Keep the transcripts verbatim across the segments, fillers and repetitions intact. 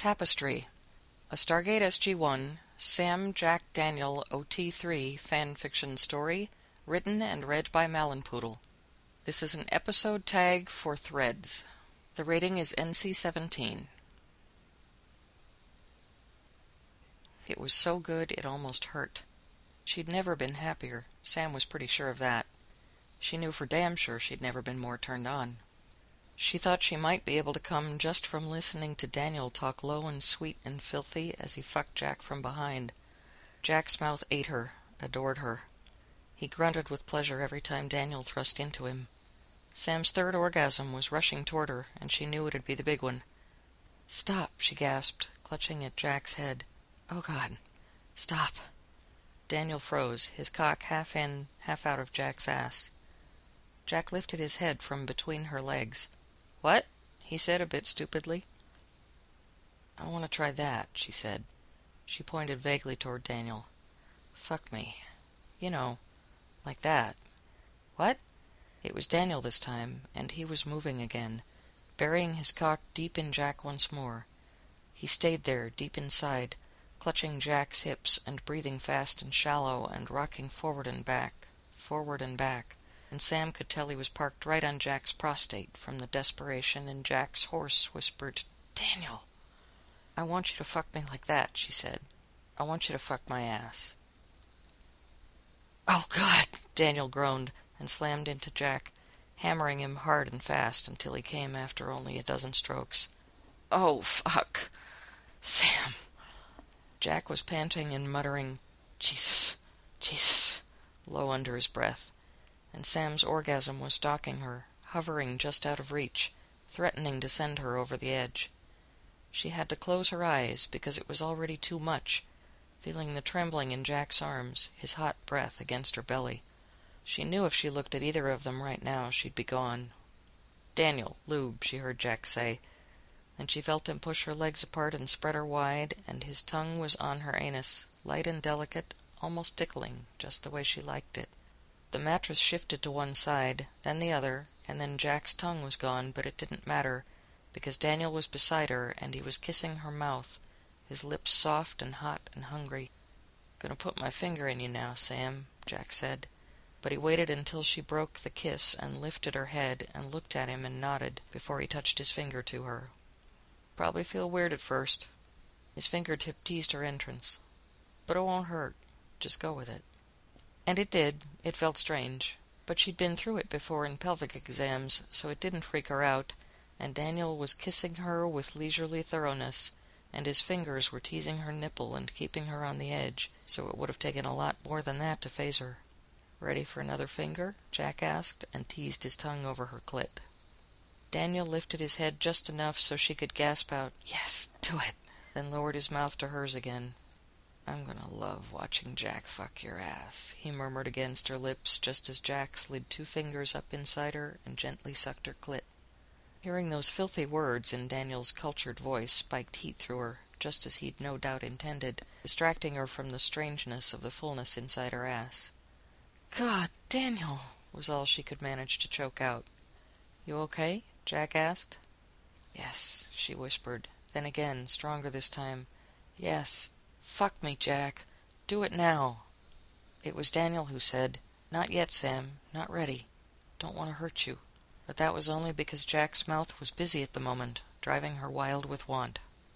Tapestry, a Stargate S G one, Sam Jack Daniel O T three fan fiction story, written and read by Malenpoodle. This is an episode tag for Threads. The rating is N C seventeen. It was so good it almost hurt. She'd never been happier. Sam was pretty sure of that. She knew for damn sure she'd never been more turned on. She thought she might be able to come just from listening to Daniel talk low and sweet and filthy as he fucked Jack from behind. Jack's mouth ate her, adored her. He grunted with pleasure every time Daniel thrust into him. Sam's third orgasm was rushing toward her, and she knew it'd be the big one. "Stop," she gasped, clutching at Jack's head. "Oh, God. Stop." Daniel froze, his cock half in, half out of Jack's ass. Jack lifted his head from between her legs. "What?" he said a bit stupidly. "I want to try that," she said. She pointed vaguely toward Daniel. "Fuck me. You know, like that." "What?" It was Daniel this time, and he was moving again, burying his cock deep in Jack once more. He stayed there, deep inside, clutching Jack's hips and breathing fast and shallow and rocking forward and back, forward and back, and Sam could tell he was parked right on Jack's prostate from the desperation in Jack's hoarse, whispered, "Daniel." "I want you to fuck me like that," she said. "I want you to fuck my ass." "Oh, God!" Daniel groaned and slammed into Jack, hammering him hard and fast until he came after only a dozen strokes. "Oh, fuck. Sam." Jack was panting and muttering, "Jesus, Jesus," low under his breath, and Sam's orgasm was stalking her, hovering just out of reach, threatening to send her over the edge. She had to close her eyes because it was already too much, feeling the trembling in Jack's arms, his hot breath against her belly. She knew if she looked at either of them right now, she'd be gone. "Daniel, lube," she heard Jack say, and she felt him push her legs apart and spread her wide, and his tongue was on her anus, light and delicate, almost tickling, just the way she liked it. The mattress shifted to one side, then the other, and then Jack's tongue was gone, but it didn't matter, because Daniel was beside her, and he was kissing her mouth, his lips soft and hot and hungry. "Gonna put my finger in you now, Sam," Jack said, but he waited until she broke the kiss and lifted her head and looked at him and nodded before he touched his finger to her. "Probably feel weird at first." His fingertip teased her entrance. "But it won't hurt. Just go with it." And it did. It felt strange. But she'd been through it before in pelvic exams, so it didn't freak her out, and Daniel was kissing her with leisurely thoroughness, and his fingers were teasing her nipple and keeping her on the edge, so it would have taken a lot more than that to faze her. "Ready for another finger?" Jack asked, and teased his tongue over her clit. Daniel lifted his head just enough so she could gasp out, "Yes, do it," then lowered his mouth to hers again. "I'm gonna love watching Jack fuck your ass," he murmured against her lips just as Jack slid two fingers up inside her and gently sucked her clit. Hearing those filthy words in Daniel's cultured voice spiked heat through her, just as he'd no doubt intended, distracting her from the strangeness of the fullness inside her ass. "God, Daniel," was all she could manage to choke out. "You okay?" Jack asked. "Yes," she whispered, then again, stronger this time. "Yes. Fuck me, Jack. Do it now." It was Daniel who said, "Not yet, Sam. Not ready. Don't want to hurt you." But that was only because Jack's mouth was busy at the moment, driving her wild with want.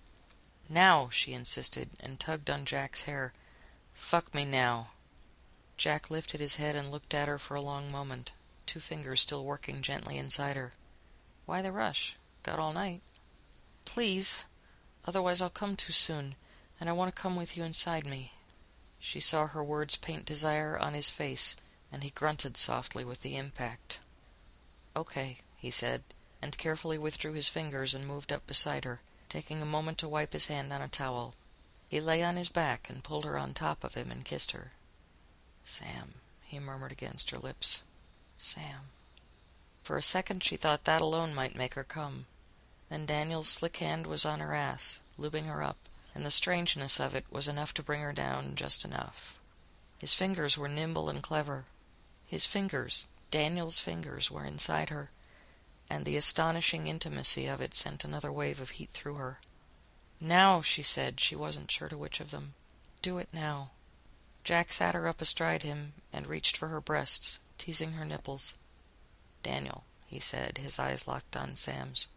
"Now," she insisted, and tugged on Jack's hair. "Fuck me now." Jack lifted his head and looked at her for a long moment, two fingers still working gently inside her. "Why the rush? Got all night." "Please. Otherwise I'll come too soon, and I want to come with you inside me." She saw her words paint desire on his face, and he grunted softly with the impact. "Okay," he said, and carefully withdrew his fingers and moved up beside her, taking a moment to wipe his hand on a towel. He lay on his back and pulled her on top of him and kissed her. "Sam," he murmured against her lips. "Sam." For a second she thought that alone might make her come. Then Daniel's slick hand was on her ass, lubing her up, and the strangeness of it was enough to bring her down just enough. His fingers were nimble and clever. His fingers, Daniel's fingers, were inside her, and the astonishing intimacy of it sent another wave of heat through her. Now, she said. She wasn't sure to which of them. Do it now. Jack sat her up astride him and reached for her breasts, teasing her nipples. Daniel, he said, his eyes locked on Sam's.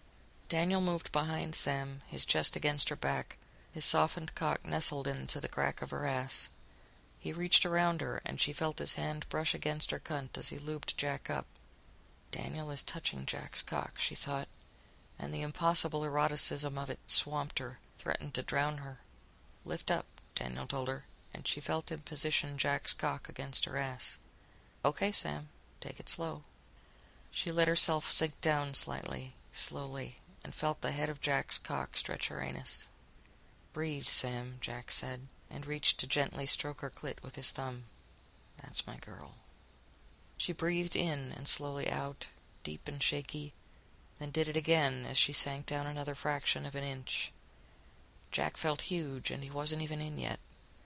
Daniel moved behind Sam, his chest against her back, his softened cock nestled into the crack of her ass. He reached around her, and she felt his hand brush against her cunt as he lubed Jack up. Daniel is touching Jack's cock, she thought, and the impossible eroticism of it swamped her, threatened to drown her. Lift up, Daniel told her, and she felt him position Jack's cock against her ass. Okay, Sam, take it slow. She let herself sink down slightly, slowly, and felt the head of Jack's cock stretch her anus. Breathe, Sam, Jack said, and reached to gently stroke her clit with his thumb. That's my girl. She breathed in and slowly out, deep and shaky, then did it again as she sank down another fraction of an inch. Jack felt huge, and he wasn't even in yet.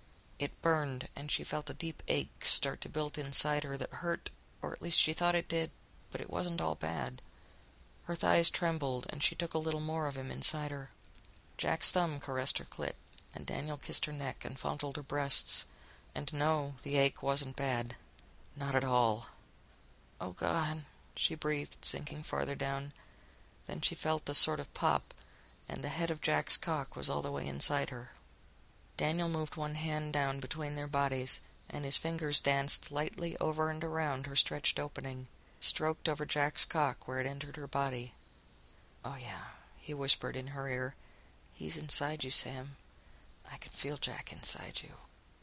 It burned, and she felt a deep ache start to build inside her that hurt, or at least she thought it did, but it wasn't all bad. Her thighs trembled, and she took a little more of him inside her. Jack's thumb caressed her clit, and Daniel kissed her neck and fondled her breasts, and no, the ache wasn't bad. Not at all. Oh, God, she breathed, sinking farther down. Then she felt a sort of pop, and the head of Jack's cock was all the way inside her. Daniel moved one hand down between their bodies, and his fingers danced lightly over and around her stretched opening, stroked over Jack's cock where it entered her body. Oh, yeah, he whispered in her ear. He's inside you, Sam. I can feel Jack inside you.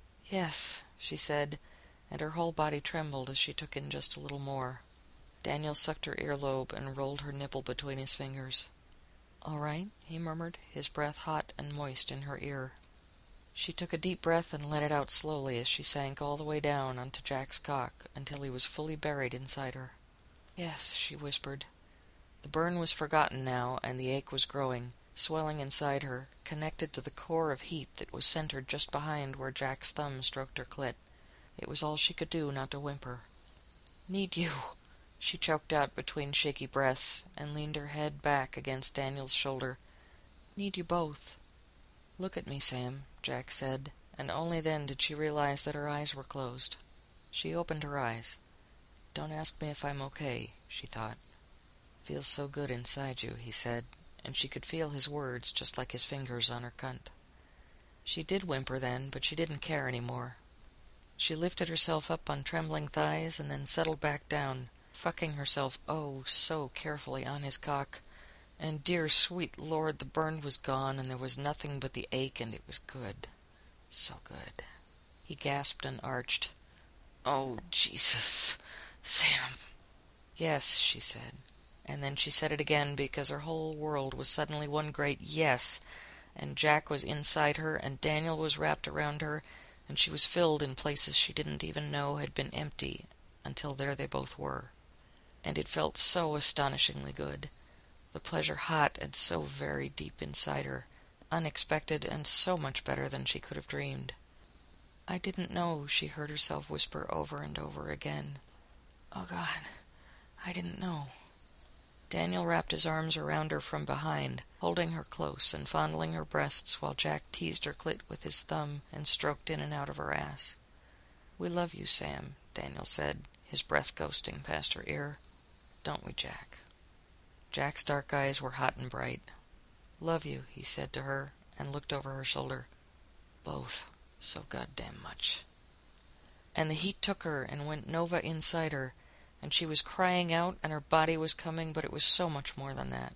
Yes, she said, and her whole body trembled as she took in just a little more. Daniel sucked her earlobe and rolled her nipple between his fingers. All right, he murmured, his breath hot and moist in her ear. She took a deep breath and let it out slowly as she sank all the way down onto Jack's cock until he was fully buried inside her. Yes, she whispered. The burn was forgotten now, and the ache was growing, swelling inside her, connected to the core of heat that was centered just behind where Jack's thumb stroked her clit. It was all she could do not to whimper. Need you, she choked out between shaky breaths, and leaned her head back against Daniel's shoulder. Need you both. Look at me, Sam, Jack said, and only then did she realize that her eyes were closed. She opened her eyes. Don't ask me if I'm okay, she thought. Feels so good inside you, he said, and she could feel his words just like his fingers on her cunt. She did whimper then, but she didn't care any more. She lifted herself up on trembling thighs and then settled back down, fucking herself oh so carefully on his cock. And dear sweet Lord, the burn was gone, and there was nothing but the ache, and it was good. So good. He gasped and arched. Oh, Jesus, Sam. Yes, she said. And then she said it again because her whole world was suddenly one great yes, and Jack was inside her, and Daniel was wrapped around her, and she was filled in places she didn't even know had been empty, until there they both were. And it felt so astonishingly good. The pleasure hot and so very deep inside her, unexpected and so much better than she could have dreamed. I didn't know, she heard herself whisper over and over again. Oh, God, I didn't know. Daniel wrapped his arms around her from behind, holding her close and fondling her breasts while Jack teased her clit with his thumb and stroked in and out of her ass. We love you, Sam, Daniel said, his breath ghosting past her ear. Don't we, Jack? Jack's dark eyes were hot and bright. Love you, he said to her, and looked over her shoulder. Both, so goddamn much. And the heat took her and went nova inside her, and she was crying out, and her body was coming, but it was so much more than that.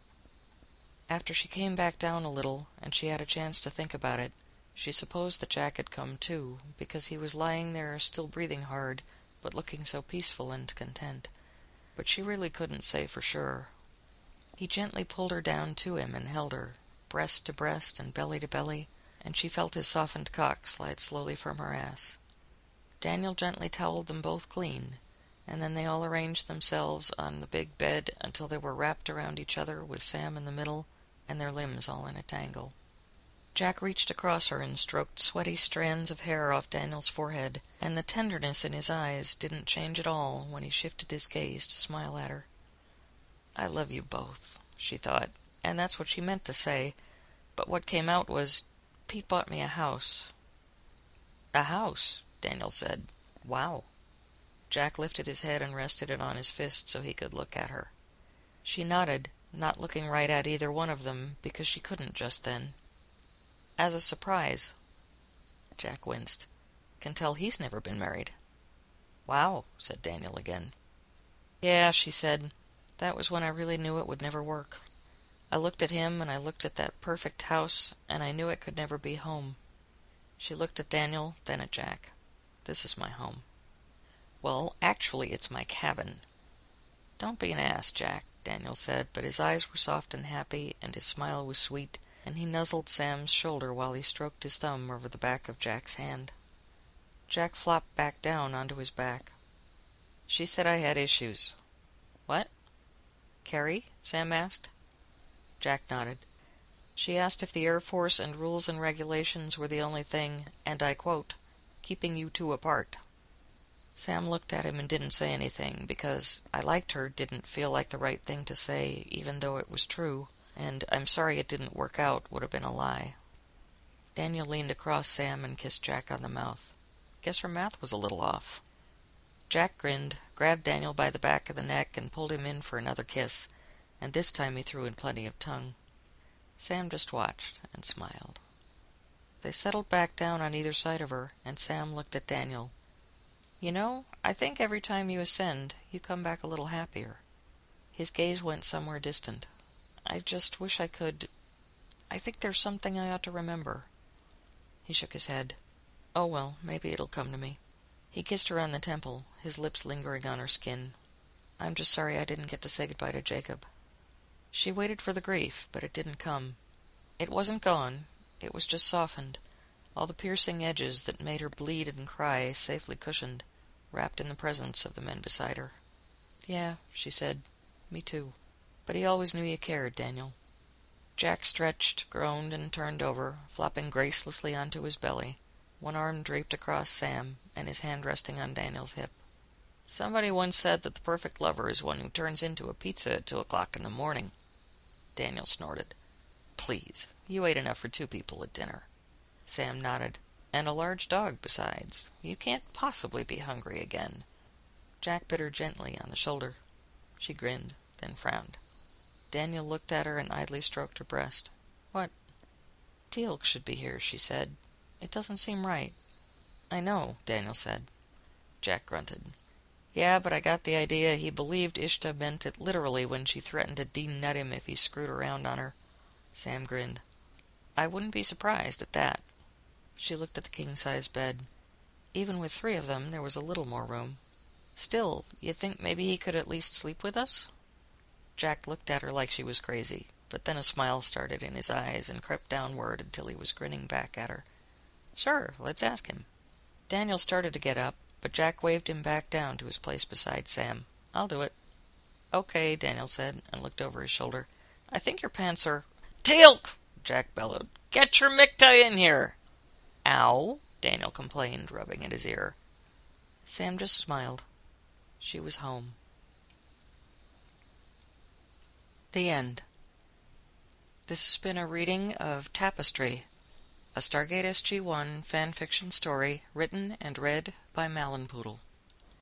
After she came back down a little, and she had a chance to think about it, she supposed that Jack had come too, because he was lying there still breathing hard, but looking so peaceful and content. But she really couldn't say for sure. He gently pulled her down to him and held her, breast to breast and belly to belly, and she felt his softened cock slide slowly from her ass. Daniel gently toweled them both clean, and then they all arranged themselves on the big bed until they were wrapped around each other with Sam in the middle and their limbs all in a tangle. Jack reached across her and stroked sweaty strands of hair off Daniel's forehead, and the tenderness in his eyes didn't change at all when he shifted his gaze to smile at her. I love you both, she thought, and that's what she meant to say, But what came out was, Pete bought me a house. A house, Daniel said. Wow. Jack lifted his head and rested it on his fist so he could look at her. She nodded, not looking right at either one of them, because she couldn't just then. As a surprise. Jack winced. Can tell he's never been married. Wow, said Daniel again. Yeah, she said. That was when I really knew it would never work. I looked at him, and I looked at that perfect house, and I knew it could never be home. She looked at Daniel, then at Jack. This is my home. Well, actually, it's my cabin. Don't be an ass, Jack, Daniel said, but his eyes were soft and happy, and his smile was sweet, and he nuzzled Sam's shoulder while he stroked his thumb over the back of Jack's hand. Jack flopped back down onto his back. She said I had issues. What? Carrie? Sam asked. Jack nodded. She asked if the Air Force and rules and regulations were the only thing, and I quote, keeping you two apart. Sam looked at him and didn't say anything, because I liked her didn't feel like the right thing to say, even though it was true, and I'm sorry it didn't work out would have been a lie. Daniel leaned across Sam and kissed Jack on the mouth. Guess her math was a little off. Jack grinned, grabbed Daniel by the back of the neck, and pulled him in for another kiss, and this time he threw in plenty of tongue. Sam just watched and smiled. They settled back down on either side of her, and Sam looked at Daniel. You know, I think every time you ascend, you come back a little happier. His gaze went somewhere distant. I just wish I could... I think there's something I ought to remember. He shook his head. Oh, well, maybe it'll come to me. He kissed her on the temple, his lips lingering on her skin. I'm just sorry I didn't get to say goodbye to Jacob. She waited for the grief, but it didn't come. It wasn't gone. It was just softened. All the piercing edges that made her bleed and cry safely cushioned, wrapped in the presence of the men beside her. Yeah, she said. Me too. But he always knew you cared, Daniel. Jack stretched, groaned, and turned over, flopping gracelessly onto his belly, one arm draped across Sam, and his hand resting on Daniel's hip. Somebody once said that the perfect lover is one who turns into a pizza at two o'clock in the morning. Daniel snorted. Please, you ate enough for two people at dinner. Sam nodded. And a large dog besides. You can't possibly be hungry again. Jack bit her gently on the shoulder. She grinned, then frowned. Daniel looked at her and idly stroked her breast. What? Teal'c should be here, she said. It doesn't seem right. I know, Daniel said. Jack grunted. Yeah, but I got the idea he believed Ishta meant it literally when she threatened to de-nut him if he screwed around on her. Sam grinned. I wouldn't be surprised at that. She looked at the king-size bed. Even with three of them, there was a little more room. Still, you think maybe he could at least sleep with us? Jack looked at her like she was crazy, but then a smile started in his eyes and crept downward until he was grinning back at her. Sure, let's ask him. Daniel started to get up, but Jack waved him back down to his place beside Sam. I'll do it. Okay, Daniel said, and looked over his shoulder. I think your pants are... Teal'c! Jack bellowed. Get your Miktah in here! Ow, Daniel complained, rubbing at his ear. Sam just smiled. She was home. The end. This has been a reading of Tapestry, a Stargate S G one fan fiction story written and read by Malin Poodle.